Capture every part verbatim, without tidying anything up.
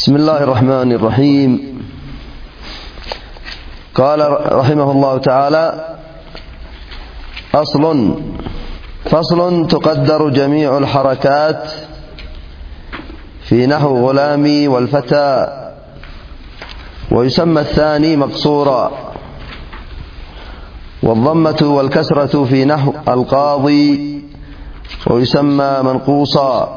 بسم الله الرحمن الرحيم. قال رحمه الله تعالى: أصل فصل تقدر جميع الحركات في نحو غلامي والفتى، ويسمى الثاني مقصورا، والضمة والكسرة في نحو القاضي ويسمى منقوصا،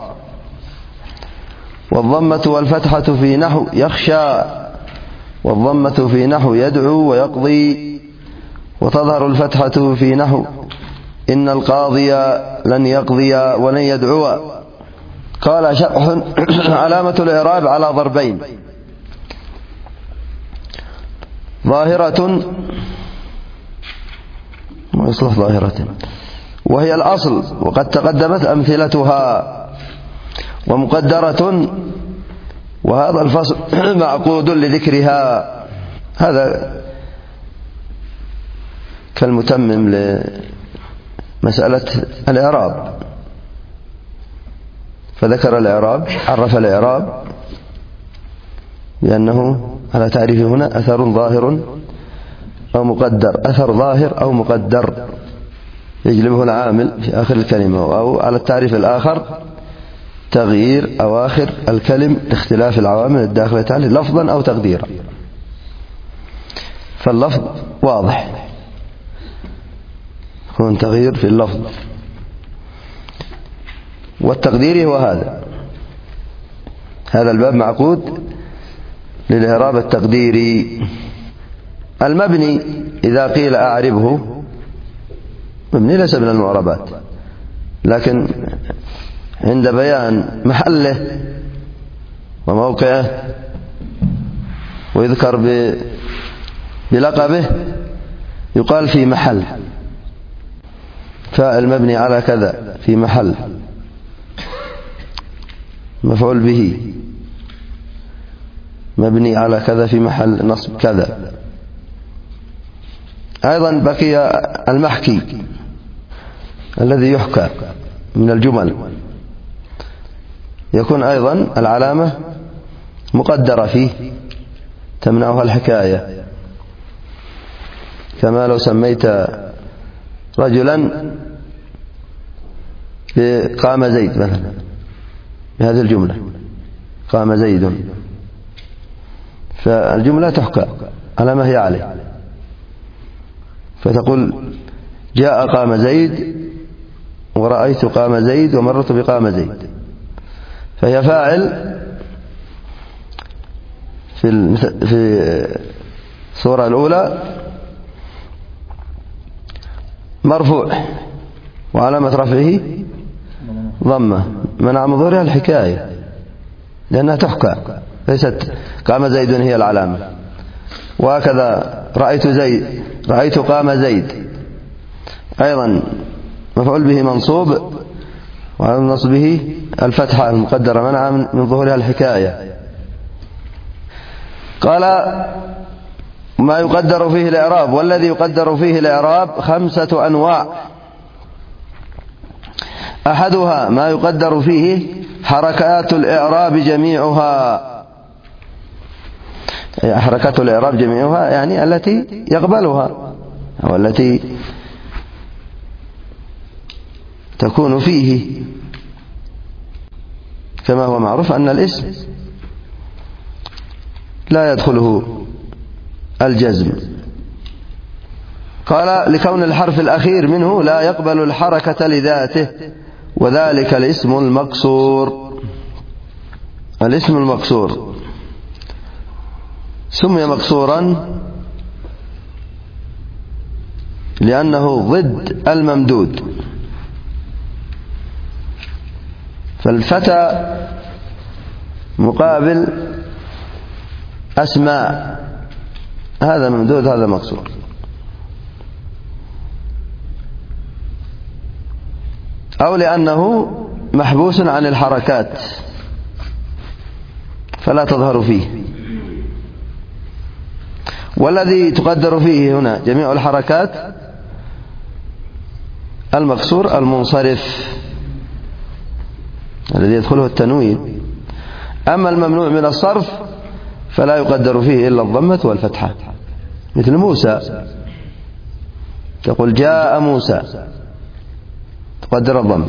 والضمة والفتحة في نحو يخشى، والضمة في نحو يدعو ويقضي، وتظهر الفتحة في نحو إن القاضي لن يقضي ولن يدعو. قال: شرح علامة الإعراب على ضربين: ظاهرة ما يصلح ظاهرة وهي الأصل وقد تقدمت أمثلتها، ومقدرة وهذا الفصل معقود لذكرها. هذا كالمتمم لمسألة الإعراب، فذكر الإعراب، عرف الإعراب بأنه على تعريف هنا أثر ظاهر أو مقدر، أثر ظاهر أو مقدر يجلبه العامل في آخر الكلمة، أو على التعريف الآخر تغيير أواخر الكلم لاختلاف العوامل الداخلة عليه لفظا أو تقديرا. فاللفظ واضح، هو تغيير في اللفظ، والتقدير هو هذا هذا الباب معقود للإعراب التقديري. المبني إذا قيل أعربه، مبني ليس من المعربات، لكن عند بيان محله وموقعه ويذكر بلقبه يقال في محل، فاعل مبني على كذا في محل مفعول به مبني على كذا في محل نصب كذا. أيضا بقي المحكي الذي يحكى من الجمل، يكون أيضا العلامة مقدرة فيه تمنعها الحكاية، كما لو سميت رجلا بقام زيد مثلا بهذه الجملة، قام زيد، فالجملة تحكى على ما هي عليه، فتقول جاء قام زيد ورأيت قام زيد ومرت بقام زيد، فهي فاعل في في الصورة الأولى مرفوع وعلامة رفعه ضمة منع من ظهورها الحكاية لأنها تحكى، ليست قام زيد هي العلامة. وهكذا رأيت زيد رأيت قام زيد أيضا مفعول به منصوب وعلى نصبه الفتحة المقدرة منع من ظهورها الحكاية. قال: ما يقدر فيه الإعراب، والذي يقدر فيه الإعراب خمسة أنواع: أحدها ما يقدر فيه حركات الإعراب جميعها، حركات الإعراب جميعها يعني التي يقبلها أو التي تكون فيه، كما هو معروف أن الاسم لا يدخله الجزم. قال: لكون الحرف الأخير منه لا يقبل الحركة لذاته، وذلك الاسم المقصور. الاسم المقصور سمي مقصورا لأنه ضد الممدود، فالفتى مقابل أسماء، هذا ممدود هذا مقصور. أو لأنه محبوس عن الحركات فلا تظهر فيه. والذي تقدر فيه هنا جميع الحركات المقصور المنصرف الذي يدخله التنوين، أما الممنوع من الصرف فلا يقدر فيه إلا الضمة والفتحة، مثل موسى تقول جاء موسى تقدر الضم،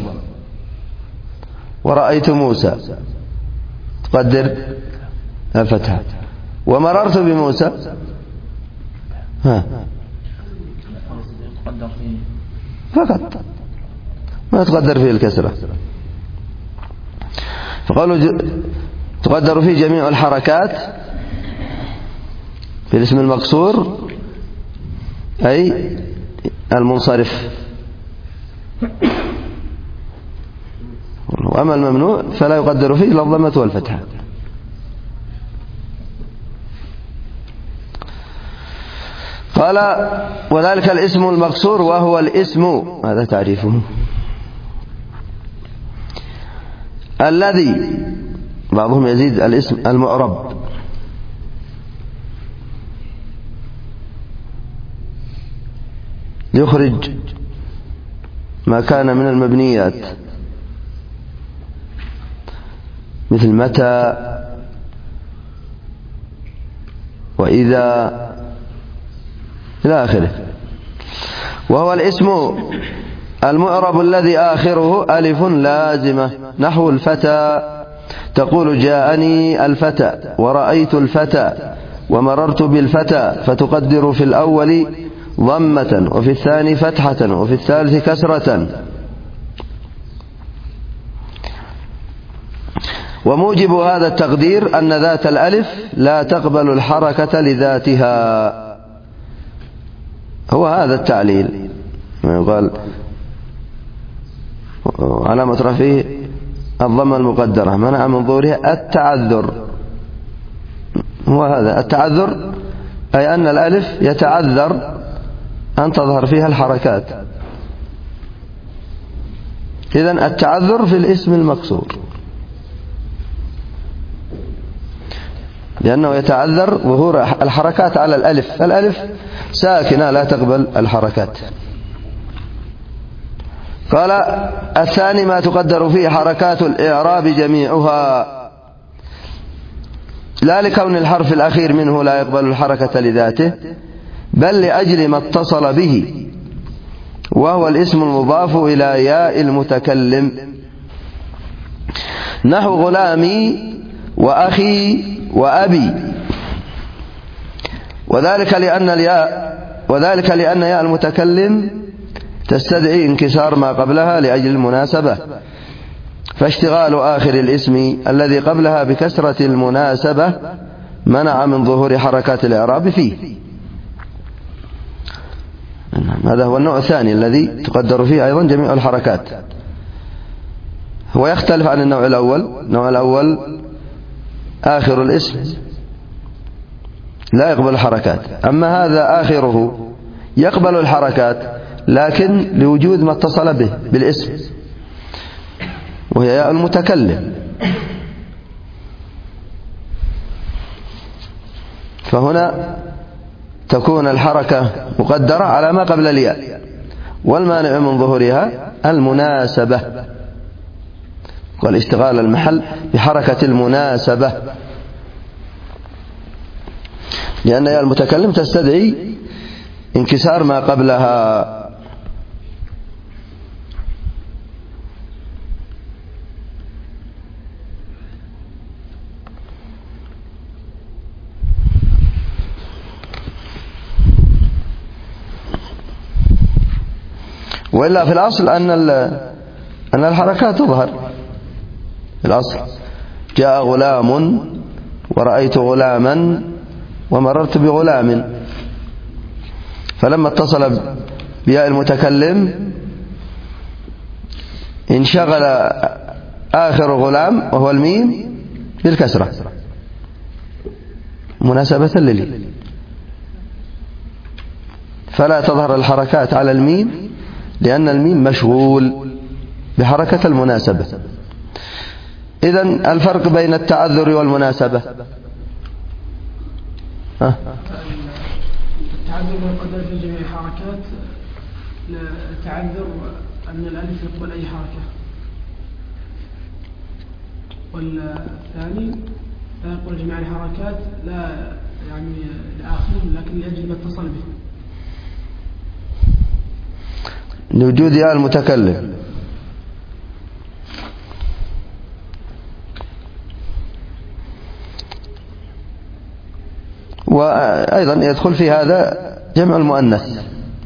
ورأيت موسى تقدر الفتحة، ومررت بموسى ها فقط ما تقدر فيه الكسرة. فقالوا تقدر فيه جميع الحركات في الاسم المقصور أي المنصرف، وأما الممنوع فلا يقدر فيه إلا الضمة والفتحة. قال وذلك الاسم المقصور وهو الاسم، هذا تعريفه، الذي بعضهم يزيد الاسم المعرب، يخرج ما كان من المبنيات مثل متى وإذا إلى آخره. وهو الاسم المعرب الذي آخره ألف لازمة، نحو الفتى تقول جاءني الفتى ورأيت الفتى ومررت بالفتى، فتقدر في الأول ضمة وفي الثاني فتحة وفي الثالث كسرة. وموجب هذا التقدير أن ذات الألف لا تقبل الحركة لذاتها، هو هذا التعليل يقال علامة رفعه الضمة المقدرة منع من ظهورها التعذر، هو هذا التعذر، أي أن الألف يتعذر أن تظهر فيها الحركات. إذن التعذر في الاسم المقصور، لأنه يتعذر ظهور الحركات على الألف، الألف ساكنة لا تقبل الحركات. قال الثاني ما تقدر فيه حركات الإعراب جميعها، لا لكون الحرف الأخير منه لا يقبل الحركة لذاته، بل لأجل ما اتصل به، وهو الاسم المضاف إلى ياء المتكلم، نحو غلامي وأخي وأبي، وذلك لأن الياء وذلك لأن ياء المتكلم تستدعي انكسار ما قبلها لأجل المناسبة، فاشتغال آخر الاسم الذي قبلها بكسرة المناسبة منع من ظهور حركات الإعراب فيه. هذا هو النوع الثاني الذي تقدر فيه أيضا جميع الحركات، هو يختلف عن النوع الأول. النوع الأول آخر الاسم لا يقبل الحركات، أما هذا آخره يقبل الحركات لكن لوجود ما اتصل به بالاسم وهي ياء المتكلم، فهنا تكون الحركة مقدرة على ما قبل الياء، والمانع من ظهورها المناسبة، والاشتغال المحل بحركة المناسبة، لأن ياء المتكلم تستدعي انكسار ما قبلها. وإلا في الأصل أن أن الحركات تظهر، الأصل جاء غلام ورأيت غلاما ومررت بغلام، فلما اتصل بياء المتكلم انشغل آخر غلام وهو الميم بالكسرة مناسبة للي، فلا تظهر الحركات على الميم لأن الميم مشغول بحركة المناسبة. إذن الفرق بين التعذر والمناسبة، ها؟ التعذر يقدر في جميع الحركات، التعذر أن الألف يقبل أي حركة. والثاني لا يقول جميع الحركات لا يعني لآخره لكن لأجل ما اتصل به لوجود ياء المتكلم. وأيضا يدخل في هذا جمع المؤنث،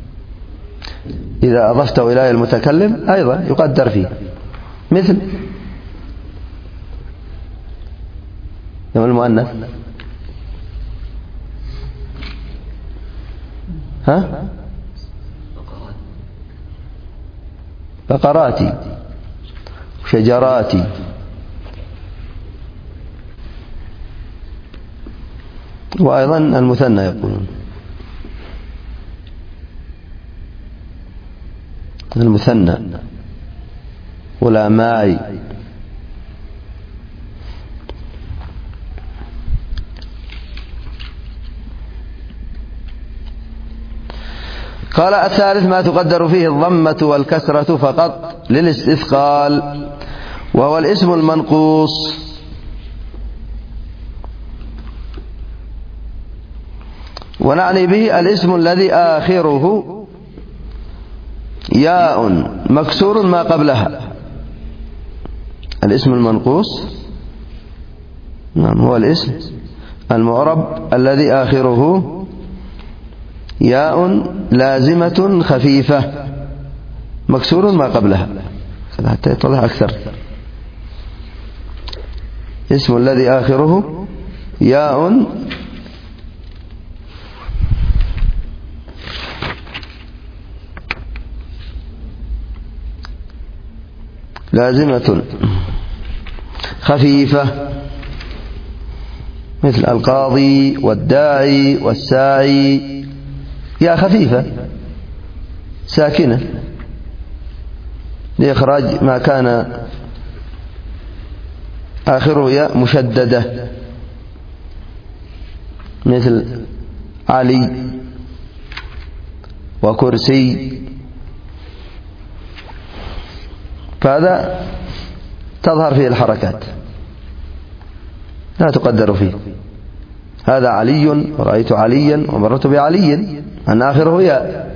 إذا أضفته إلى المتكلم أيضا يقدر فيه، مثل جمع المؤنث ها بقراتي وشجراتي، وأيضا المثنى يقولون المثنى غلاماي. قال الثالث ما تقدر فيه الضمة والكسرة فقط للاستثقال، وهو الاسم المنقوص، ونعني به الاسم الذي آخره ياء مكسور ما قبلها. الاسم المنقوص نعم هو الاسم المعرب الذي آخره ياء لازمة خفيفة مكسور ما قبلها، حتى يتضح أكثر. اسم الذي آخره ياء لازمة خفيفة، مثل القاضي والداعي والساعي، يا خفيفة ساكنة لإخراج ما كان آخره ياء مشددة، مثل علي وكرسي، فهذا تظهر فيه الحركات لا تقدر فيه. هذا علي ورأيت عليا ومررت بعلي، أن آخره ياء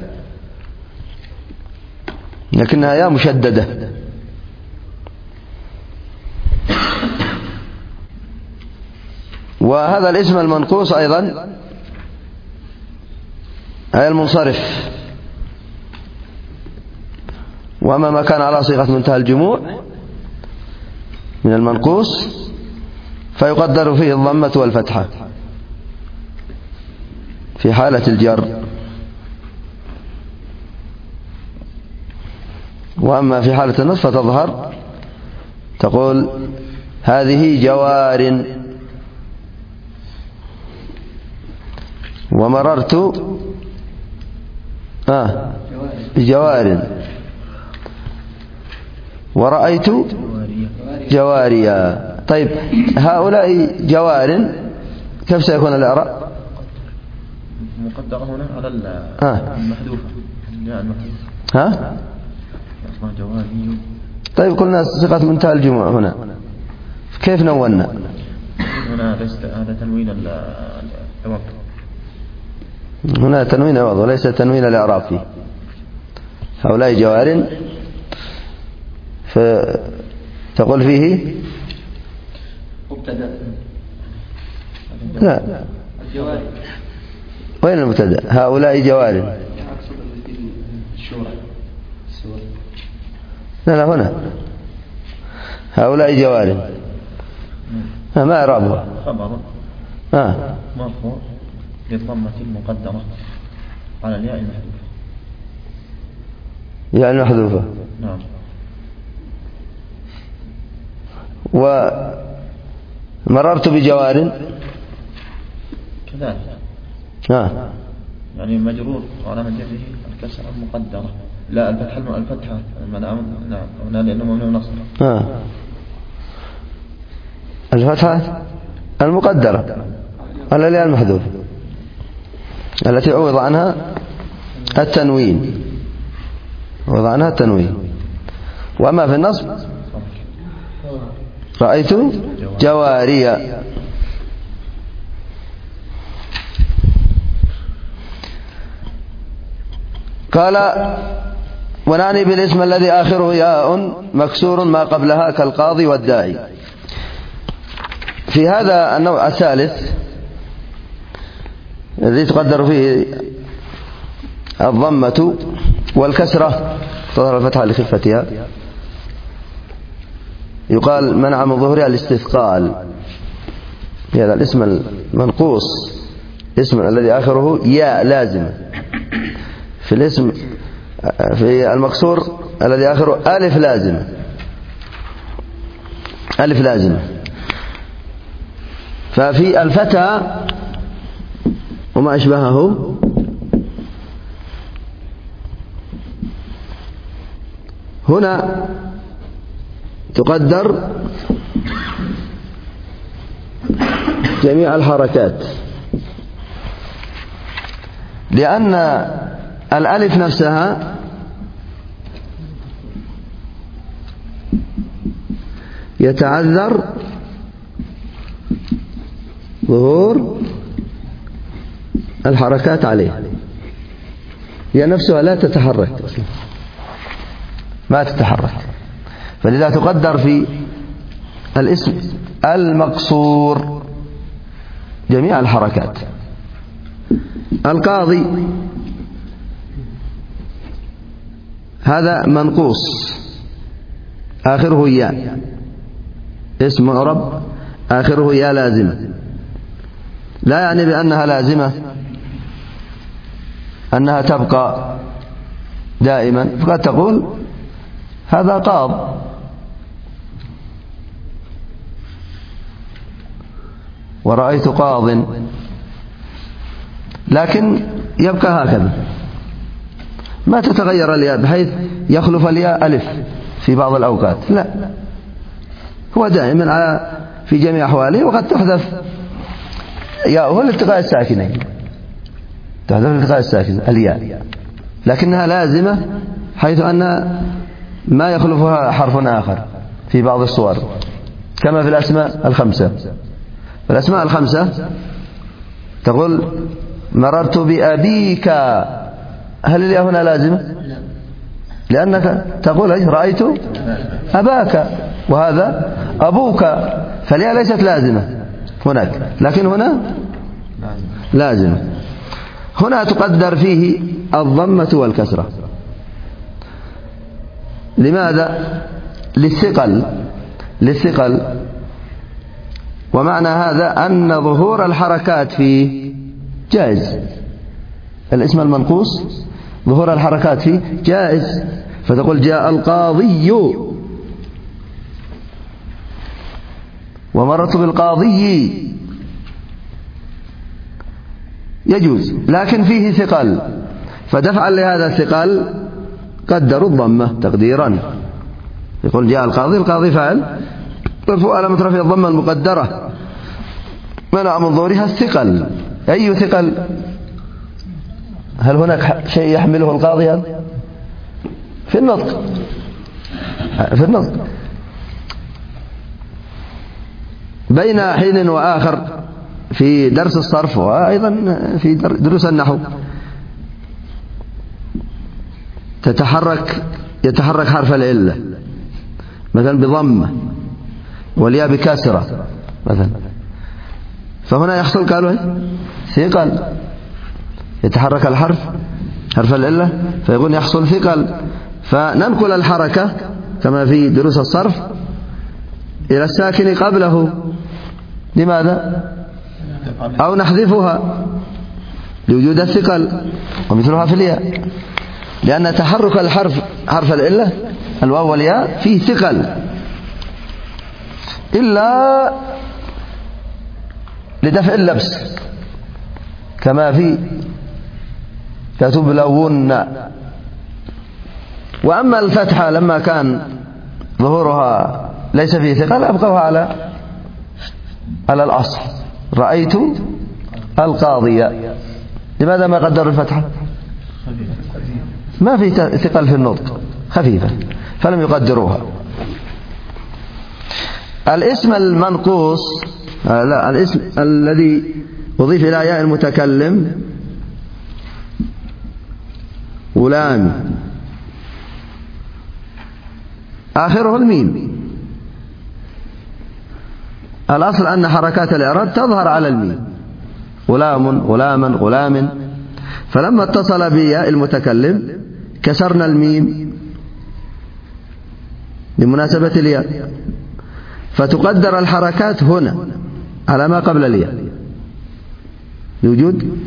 لكنها ياء مشددة. وهذا الاسم المنقوص أيضا أي المنصرف، وأما ما كان على صيغة منتهى الجموع من المنقوص فيقدر فيه الضمة والفتحة في حالة الجر، وأما في حالة النصب فتظهر تقول هذه جوار ومررت آه بجوار ورأيت جواريا. طيب هؤلاء جوار كيف سيكون الإعراب؟ مقدرة هنا على المحذوفة ها اسمها جواري. طيب قلنا صيغة منتهى الجموع هنا كيف نونا؟ هنا هذا تنوين العوض، هنا تنوين العوض وليس تنوين الإعراب فيه. هؤلاء جوار فتقول فيه مبتدأ لا الجواري. وين المبتدأ؟ هؤلاء جوار لا لا هنا هؤلاء جوار ما إعرابها؟ خبر ها مرفوع بالضمة المقدرة على الياء المحذوفة. ياء المحذوفة نعم. ومررت بجوار كذلك ها يعني مجرور وعلامة جره الكسرة المقدرة لا الفتحة الفتحة نعم هنا لأنه ممنوع نصب. ها الفتحة المقدرة على الياء المحذوفة التي عوض عنها التنوين، عوض عنها التنوين. وأما في النصب رأيت جواريا. قال ونعني بالاسم الذي آخره ياء مكسور ما قبلها كالقاضي والداعي. في هذا النوع الثالث الذي تقدر فيه الضمة والكسرة تظهر الفتحة لخفتها، يقال منع من ظهورها الاستثقال. هذا الاسم المنقوص اسم الذي آخره ياء لازم. في الاسم في المكسور الذي آخره ألف لازم، ألف لازم. ففي الفتى وما أشبهه هنا تقدر جميع الحركات، لأن الألف نفسها يتعذر ظهور الحركات عليه، هي نفسها لا تتحرك، ما تتحرك، فلذا تقدر في الاسم المقصور جميع الحركات. القاضي هذا منقوص آخره ياء، اسم معرب آخره ياء لازمة، لا يعني بأنها لازمة أنها تبقى دائما، فقد تقول هذا قاض، ورأيت قاض، لكن يبقى هكذا ما تتغير الياء بحيث يخلف الياء ألف في بعض الأوقات، لا، هو دائما على في جميع أحواله. وقد تحذف ياءه لالتقاء الساكنين، تحذف لالتقاء الساكن الياء، لكنها لازمة حيث أن ما يخلفها حرف آخر في بعض الصور، كما في الأسماء الخمسة. في الأسماء الخمسة تقول مررت بأبيك، هل الياء هنا لازمة؟ لأنك تقول رأيت أباك، وهذا أبوك، فالياء ليست لازمة هناك، لكن هنا لازمة. هنا تقدر فيه الضمة والكسرة. لماذا؟ للثقل، للثقل. ومعنى هذا أن ظهور الحركات فيه جائز، الاسم المنقوص ظهور الحركات فيه جائز، فتقول جاء القاضي ومررت بالقاضي، يجوز، لكن فيه ثقل، فدفعا لهذا الثقل قدروا الضمة تقديرا، يقول جاء القاضي، القاضي فعل مرفوع على مترفع الضمة المقدرة منع من ظهورها الثقل. أي ثقل؟ هل هناك شيء يحمله القاضي هذا؟ في النطق، في النطق بين حين وآخر في درس الصرف وأيضا في دروس النحو تتحرك يتحرك حرف العلة مثلا بضمة والياء بكسرة مثلا، فهنا يحصل قالوا ثقل، يتحرك الحرف حرف العلة فيقول يحصل ثقل، فننقل الحركة كما في دروس الصرف إلى الساكن قبله. لماذا؟ أو نحذفها لوجود الثقل، ومثلها في الياء، لأن تحرك الحرف حرف العلة الواو والياء فيه ثقل، إلا لدفع اللبس كما في تتبلون. وأما الفتحة لما كان ظهورها ليس فيه ثقل أبقوها على على الأصل، رأيت القاضية. لماذا ما قدروا الفتحة؟ ما في ثقل في النطق، خفيفة، فلم يقدروها. الاسم المنقوص آه لا الاسم الذي أضيف إلى ياء المتكلم غلام آخره الميم. الأصل أن حركات الإعراب تظهر على الميم، غلام غلاما غلام، فلما اتصل بياء المتكلم كسرنا الميم لمناسبة الياء، فتقدر الحركات هنا على ما قبل الياء لوجود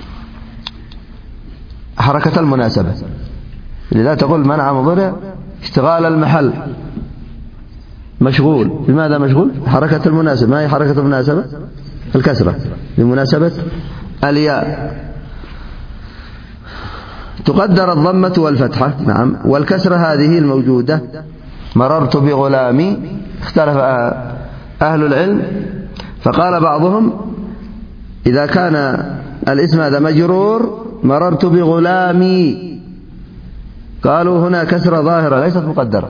حركة المناسبة. لذا تقول منع مضارع اشتغال المحل مشغول. بماذا مشغول؟ حركة المناسبة. ما هي حركة المناسبة؟ الكسرة لمناسبة الياء. تقدر الضمة والفتحة. نعم. والكسرة هذه الموجودة مررت بغلامي. اختلف أهل العلم فقال بعضهم إذا كان الاسم هذا مجرور مررت بغلامي، قالوا هنا كسرة ظاهرة ليست مقدرة،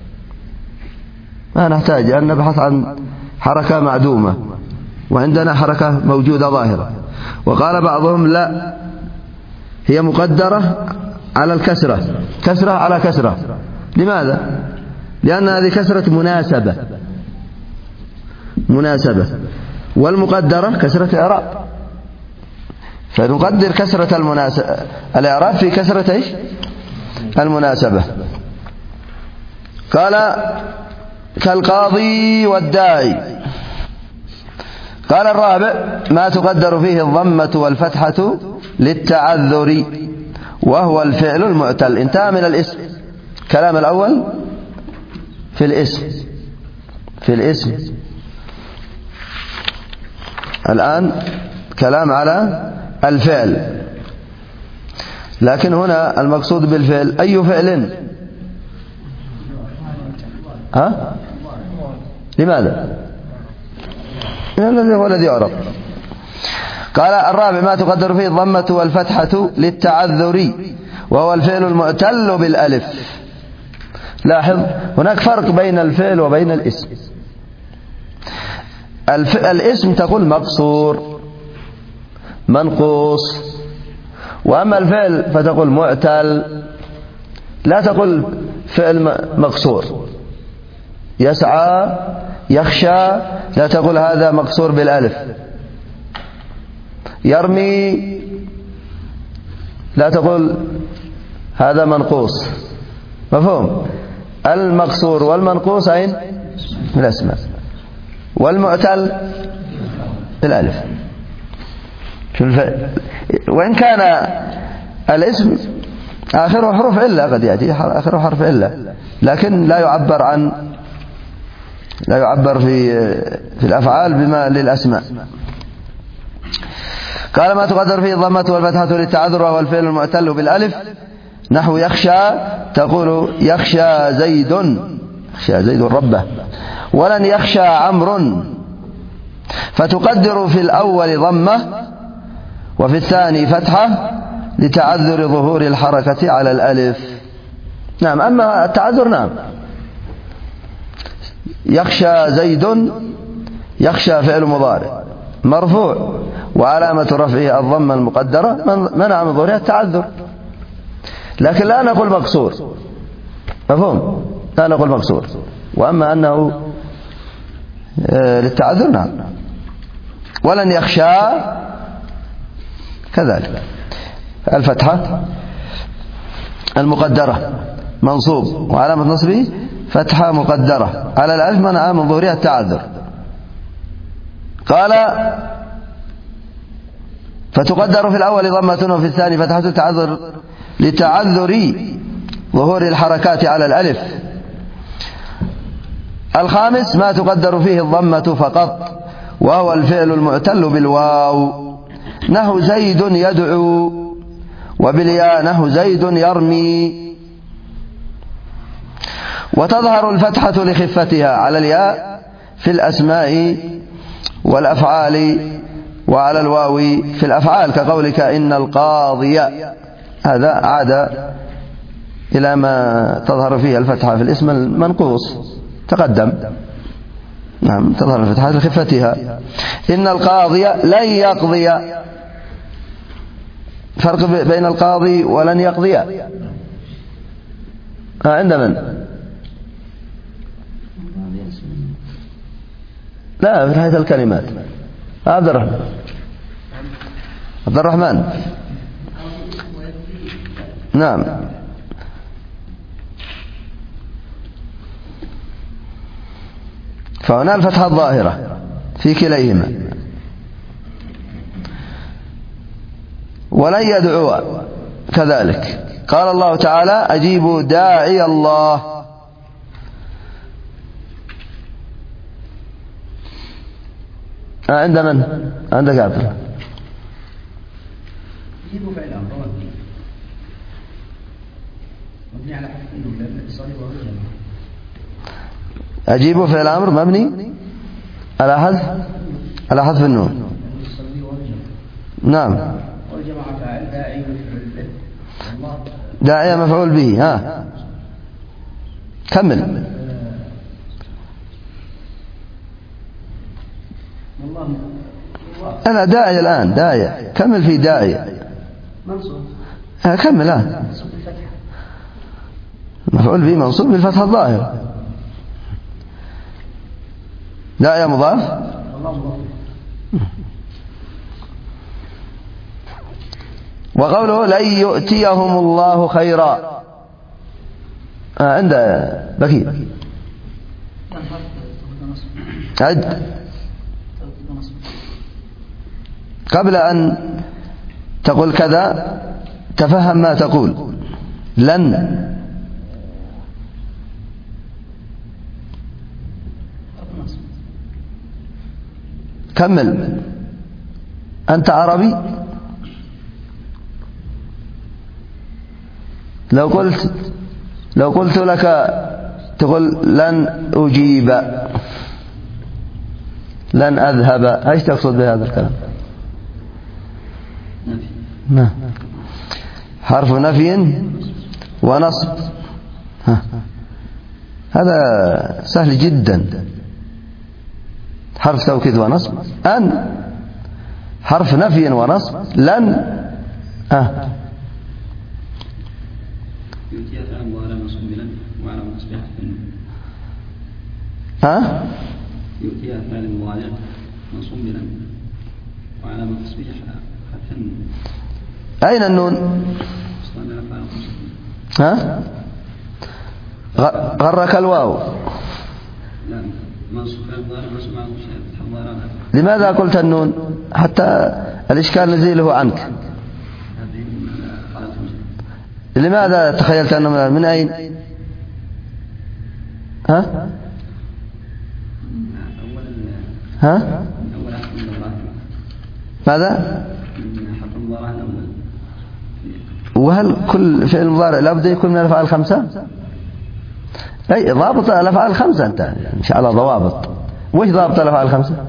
ما نحتاج أن نبحث عن حركة معدومة وعندنا حركة موجودة ظاهرة. وقال بعضهم لا، هي مقدرة على الكسرة، كسرة على كسرة. لماذا؟ لأن هذه كسرة مناسبة مناسبة والمقدرة كسرة إعراب، فنقدر كسرة المناسبة الإعراب في كسرة إيش؟ المناسبة. قال كالقاضي والداعي. قال الرابع ما تقدر فيه الضمة والفتحة للتعذر وهو الفعل المعتل. انتهى من الاسم. كلام الأول في الاسم في الاسم الآن كلام على الفعل. لكن هنا المقصود بالفعل أي فعل؟ ها؟ لماذا؟ الذي هو الذي يعرف. قال الرابع ما تقدر فيه الضمة والفتحة للتعذر وهو الفعل المعتل بالألف. لاحظ هناك فرق بين الفعل وبين الاسم. الاسم تقول مقصور منقوص، وأما الفعل فتقول معتل، لا تقول فعل مقصور. يسعى يخشى لا تقول هذا مقصور بالألف. يرمي لا تقول هذا منقوص. مفهوم؟ المقصور والمنقوص أين؟ من الأسماء. والمعتل بالألف. وإن كان الاسم آخره حرف إلا، قد يأتي آخره حرف إلا، لكن لا يعبر عن لا يعبر في في الأفعال بما للأسماء. قال ما تقدر فيه الضمة والفتحة للتعذر وهو الفعل المعتل بالألف نحو يخشى تقول يخشى زيد يخشى زيد ربه، ولن يخشى عمرو، فتقدر في الأول ضمة وفي الثاني فتحة لتعذر ظهور الحركة على الألف. نعم. أما التعذر نعم يخشى زيد، يخشى فعل مضارع مرفوع وعلامة رفعه الضمة المقدرة منع من ظهورها التعذر، لكن لا نقول مقصور. مفهوم؟ لا نقول مقصور. وأما أنه للتعذر نعم. ولن يخشى كذلك الفتحة المقدرة منصوب وعلامة نصبه فتحة مقدرة على الألف منع من ظهورها التعذر. قال فتقدر في الأول ضمة وفي الثاني فتحة التعذر لتعذر ظهور الحركات على الألف. الخامس ما تقدر فيه الضمة فقط وهو الفعل المعتل بالواو نحو زيد يدعو، وبالياء نحو زيد يرمي. وتظهر الفتحة لخفتها على الياء في الأسماء والأفعال وعلى الواو في الأفعال كقولك إن القاضي، هذا عاد إلى ما تظهر فيه الفتحة في الاسم المنقوص تقدم. نعم تظهر الفتحات لخفتها. إن القاضي لن يقضي، فرق بين القاضي ولن يقضي. عند من؟ لا في هذه الكلمات. عبد الرحمن عبد الرحمن نعم. فهنا الفتحة الظاهرة في كليهما. ولن يدعو كذلك. قال الله تعالى أجيبوا داعي الله. عند من؟ عندك عبد الله. أجيبوا فعل أمر مبني على حذف النون لأن الاتصال وهو الجمع. أجيبوا فعل أمر مبني على حذف على حذف النون. نعم. والجمع فاعل داعي مفعول به. داعي مفعول به. ها كمل. أنا داعي الآن داعي. كمل في داعي. منصوب. ها كمل. ها مفعول به منصوب بالفتحة الظاهرة. داعي مضاف. وقوله لن يؤتيهم الله خيرا. آه عند بكير. عد. قبل أن تقول كذا تفهم ما تقول. لن كمل. أنت عربي؟ لو قلت لو قلت لك تقول لن أجيب لن أذهب، ايش تقصد بهذا الكلام؟ نفي. حرف نفي ونصب. ها. هذا سهل جدا. حرف توكيد ونصب. أن حرف نفي ونصب. لن ها ها يؤتي فعل المضارع منصوب بلن وعلامة تصبيح حذف النون. أين النون؟ ها غرك الواو. لا منصوب فعل المضارع منصوب على فتح الظاهرة. لماذا قلت النون؟ حتى الإشكال نزيله عنك. لماذا تخيلت أنه من أين؟ ها ها ماذا؟ وهل كل فعل مضارع لابد يكون من الأفعال الخمسة؟ أي ضابط الأفعال الخمسة أنت إن شاء الله ضوابط. وش ضابط الأفعال الخمسة؟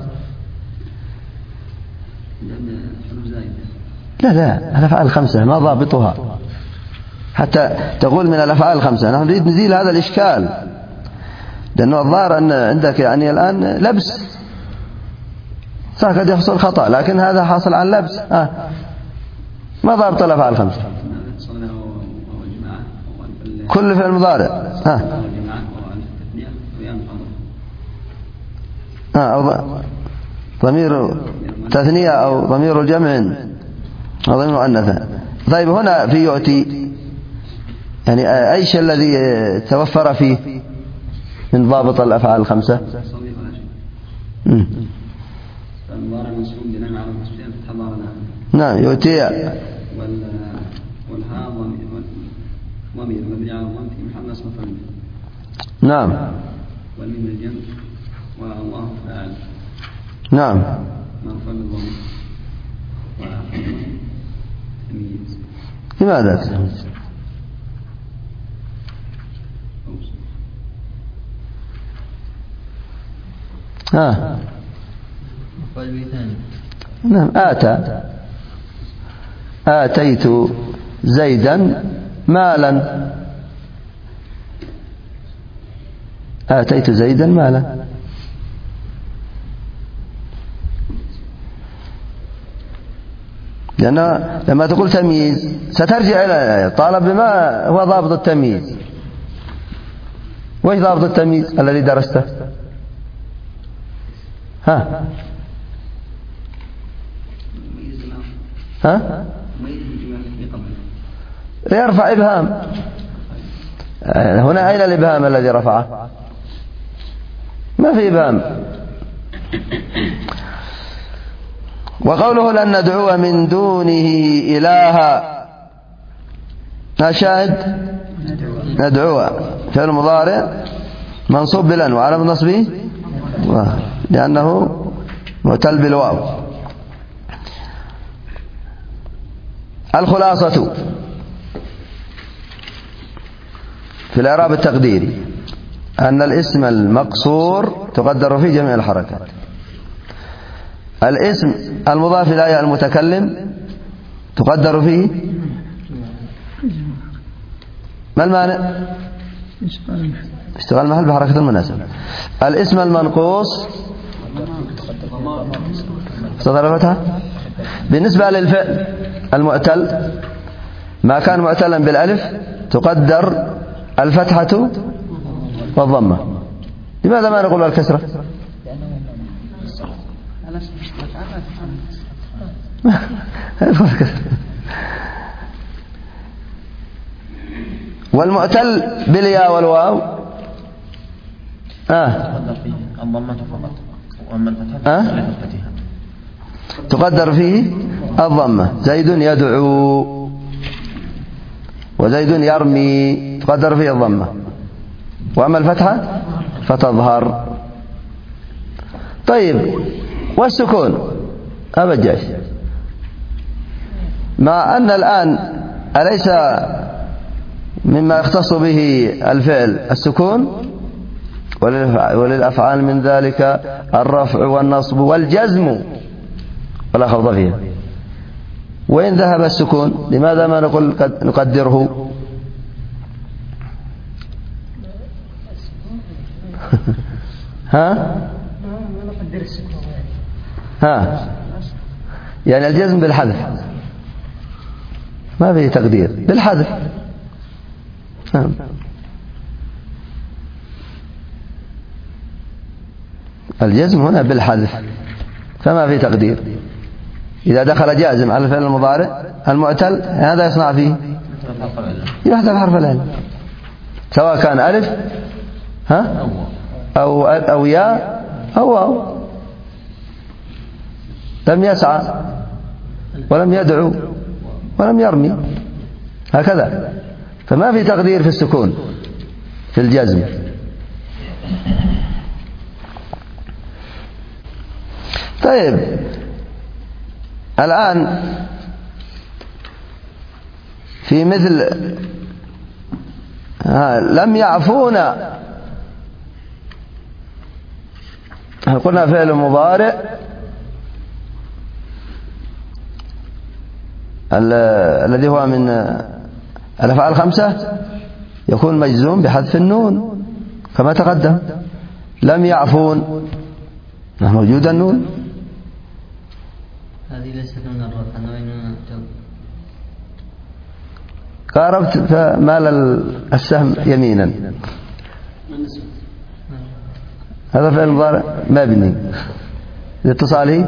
لا لا الأفعال الخمسة ما ضابطها حتى تقول من الأفعال الخمسة. نحن نريد نزيل هذا الإشكال لأنه الظاهر أن عندك يعني الآن لبس صح قد يحصل خطأ لكن هذا حاصل عن لبس. آه. ما ضابط الأفعال الخمسة؟ كل فعل مضارع ها ها أو ضمير تثنية أو ضمير جمع أو ضمير مؤنث. طيب هنا في يؤتي يعني أي شيء الذي توفر فيه من ضابط الأفعال الخمسة؟ نعم يؤتي والها ضمير مبني على الضم في محل نصب فاعل. نعم. والميم الجمع والله فاعل. نعم. مرفوع بالضم. تمييز. لماذا تمييز؟ ها نعم. آتى آتيت زيدا مالا. آتيت زيدا مالا لأن لما تقول تمييز سترجع إلى طالب بما هو ضابط التمييز. وإيش ضابط التمييز الذي درسته؟ ها ها يرفع إبهام. هنا أين الإبهام الذي رفعه؟ ما في إبهام. وقوله لن ندعو من دونه إلها، شاهد ندعو فعل مضارع منصوب بلن وعلامة نصبه لأنه معتل بالواو. الخلاصة في الإعراب التقديري أن الاسم المقصور تقدر فيه جميع الحركات. الاسم المضاف إلى ياء المتكلم تقدر فيه ما المانع؟ اشتغال المحل بحركة المناسبة. الاسم المنقوص صدرتها. بالنسبة للفعل المعتل ما كان معتلا بالألف تقدر الفتحة والضمة. لماذا ما نقول الكسرة؟ والمعتل بالياء والواو آه. الضمة فقط، وأما الفتحة آه؟ تقدر فيه الضمة. زيد يدعو وزيد يرمي تقدر فيه الضمة، وأما الفتحة فتظهر. طيب والسكون أبا الجيش، مع أن الآن أليس مما يختص به الفعل السكون، وللأفعال من ذلك الرفع والنصب والجزم ولا خوض فيها. وإن ذهب السكون لماذا ما نقول نقدره؟ ها ها يعني الجزم بالحذف ما فيه تقدير، بالحذف. الجزم هنا بالحذف فما في تقدير. إذا دخل جازم على الفعل المضارع المعتل هذا يصنع فيه يحذف حرف العلة، سواء كان ألف ها أو أو ياء أو واو. لم يسعى ولم يدعو ولم يرمي، هكذا. فما في تقدير في السكون في الجزم. طيب الآن في مثل ها لم يعفونا، قلنا فعل مضارع الذي هو من الأفعال الخمسة يكون مجزوم بحذف النون كما تقدم. لم يعفون موجود النون، هذه ليست من الرفع، نوع قاربت فمال السهم يمينا. هذا فعل مضارع مبني لاتصاله،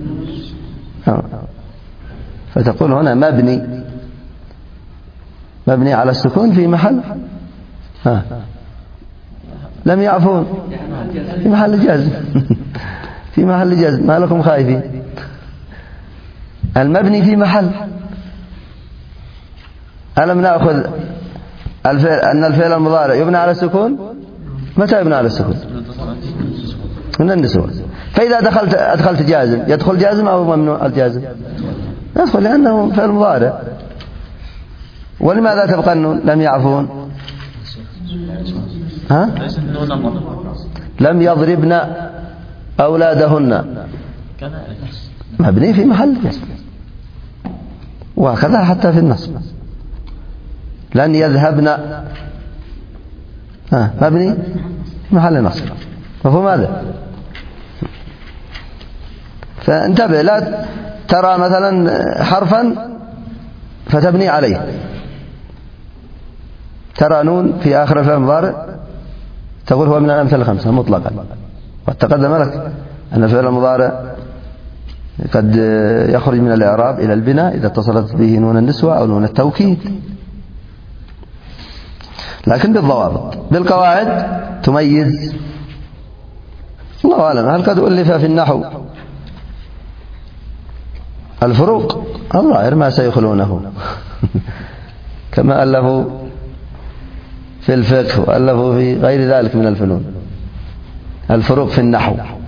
فتقول هنا مبني مبني على السكون في محل ها. لم يعفون في محل جزم في محل جزم، ما لكم خايفين؟ المبني في محل. ألم نأخذ الفعل أن الفعل المضارع يبنى على السكون؟ متى يبنى على السكون؟ من النسوة. فإذا دخلت أدخلت جازم يدخل جازم أو ممنوع الجازم؟ يدخل لأنه فعل مضارع. ولماذا تبقى النون؟ لم يعفون ها؟ لم يضربن أولادهن مبني في محل جزم، وهكذا حتى في النصب. لن يذهبن ها مبني في محل نصب، مفهوم هذا؟ فانتبه، لا ترى مثلا حرفا فتبني عليه. ترى نون في آخر الفعل المضارع تقول هو من الأمثلة الخمسة مطلقا، وتقدم لك أن الفعل المضارع قد يخرج من الإعراب إلى البناء إذا اتصلت به نون النسوة أو نون التوكيد، لكن بالضوابط بالقواعد تميز. الله أعلم. هل قد ألف في النحو الفروق؟ الظاهر ما سيخلونه كما ألفوا في الفقه وألفوا في غير ذلك من الفنون الفروق في النحو.